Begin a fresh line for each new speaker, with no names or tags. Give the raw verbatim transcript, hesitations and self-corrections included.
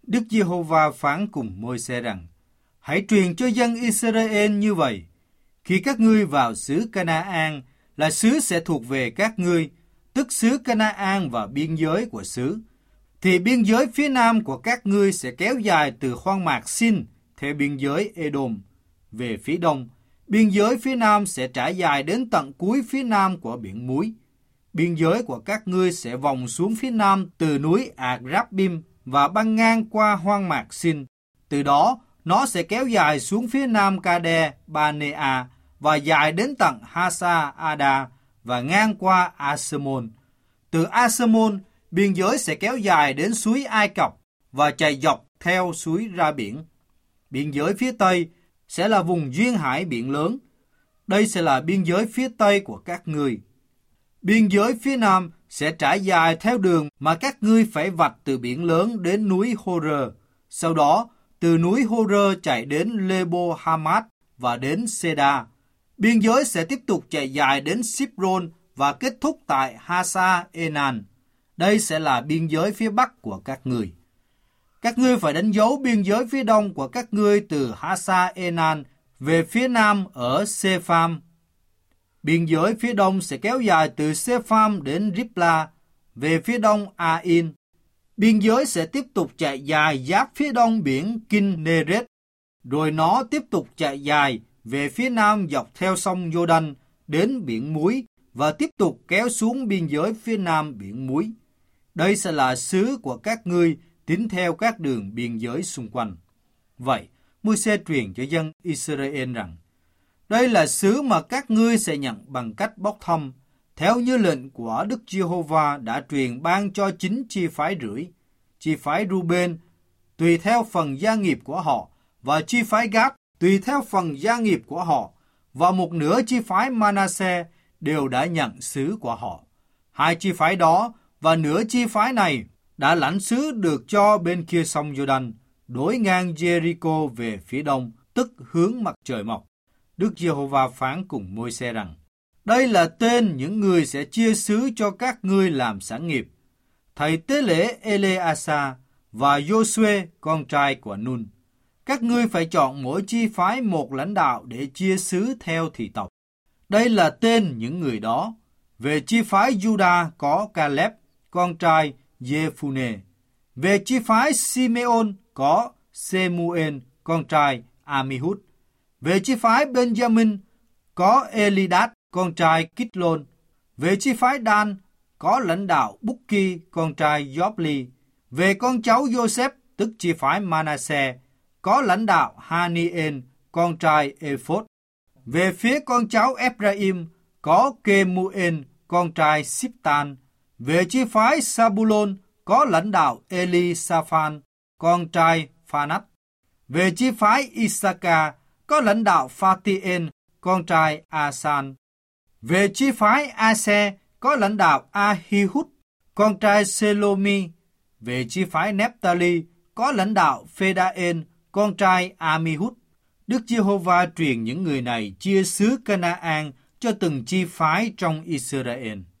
Đức Giê-hô-va phán cùng Môi-se rằng: Hãy truyền cho dân Israel như vậy: Khi các ngươi vào xứ Ca-na-an, là xứ sẽ thuộc về các ngươi, tức xứ Ca-na-an và biên giới của xứ, thì biên giới phía nam của các ngươi sẽ kéo dài từ khoan mạc Sin theo biên giới Edom về phía đông. Biên giới phía nam sẽ trải dài đến tận cuối phía nam của biển Muối. Biên giới của các ngươi sẽ vòng xuống phía nam từ núi Ạc-ráp-bim và băng ngang qua hoang mạc Sin. Từ đó, nó sẽ kéo dài xuống phía nam Ca-đe-ba-nea và dài đến tận Ha-sa-a-đa và ngang qua A-sơ-môn. Từ A-sơ-môn, biên giới sẽ kéo dài đến suối Ai Cập và chạy dọc theo suối ra biển. Biên giới phía tây sẽ là vùng duyên hải biển lớn. Đây sẽ là biên giới phía tây của các ngươi. Biên giới phía nam sẽ trải dài theo đường mà các ngươi phải vạch từ biển lớn đến núi Hô-rơ. Sau đó, từ núi Hô-rơ chạy đến Lê-bô-ha-mát và đến Sê-đa. Biên giới sẽ tiếp tục chạy dài đến Síp-rôn và kết thúc tại Ha-sa-ê-nan. Đây sẽ là biên giới phía bắc của các ngươi. Các ngươi phải đánh dấu biên giới phía đông của các ngươi từ Ha-sa-ê-nan về phía nam ở Sê-pham. Biên giới phía đông sẽ kéo dài từ Sê-pham đến Ripla, về phía đông A-in. Biên giới sẽ tiếp tục chạy dài giáp phía đông biển Kinh-nê-rết, rồi nó tiếp tục chạy dài về phía nam dọc theo sông Giô-đanh đến biển Muối và tiếp tục kéo xuống biên giới phía nam biển Muối. Đây sẽ là xứ của các ngươi tính theo các đường biên giới xung quanh. Vậy, Môi-se truyền cho dân Israel rằng: Đây là xứ mà các ngươi sẽ nhận bằng cách bốc thăm, theo như lệnh của Đức Giê-hô-va đã truyền ban cho chính chi phái rưỡi, chi phái Ru-bên tùy theo phần gia nghiệp của họ, và chi phái Gát tùy theo phần gia nghiệp của họ, và một nửa chi phái Ma-na-se đều đã nhận xứ của họ. Hai chi phái đó và nửa chi phái này đã lãnh xứ được cho bên kia sông Giô-đanh, đối ngang Jericho về phía đông, tức hướng mặt trời mọc. Đức Giê-hô-va phán cùng Môi-se rằng: Đây là tên những người sẽ chia xứ cho các ngươi làm sản nghiệp: thầy tế lễ Ele-asa và Giô-suê con trai của Nun. Các ngươi phải chọn mỗi chi phái một lãnh đạo để chia xứ theo thị tộc. Đây là tên những người đó. Về chi phái Juda có Caleb, con trai Giê-phu-nê. Về chi phái Simeon có Sê-mu-ên, con trai Amihud. Về chi phái Benjamin có Elidad, con trai Kít-lôn. Về chi phái Dan có lãnh đạo Bukki, con trai Gióp-li. Về con cháu Joseph, tức chi phái Ma-na-se, có lãnh đạo Hani-ên, con trai Ephod. Về phía con cháu Ephraim có Kê-mu-ên, con trai Sip-tan. Về chi phái Sa-bu-lôn có lãnh đạo Eli-sa-phan, con trai Pha-nách. Về chi phái Issachar có lãnh đạo Pha-ti-ên, con trai A-san. Về chi phái A-se có lãnh đạo A-hi-hút, con trai Sê-lô-mi. Về chi phái Nép-ta-li có lãnh đạo Phê-đa-ên, con trai A-mi-hút. Đức Giê-hô-va truyền những người này chia xứ Ca-na-an cho từng chi phái trong Israel.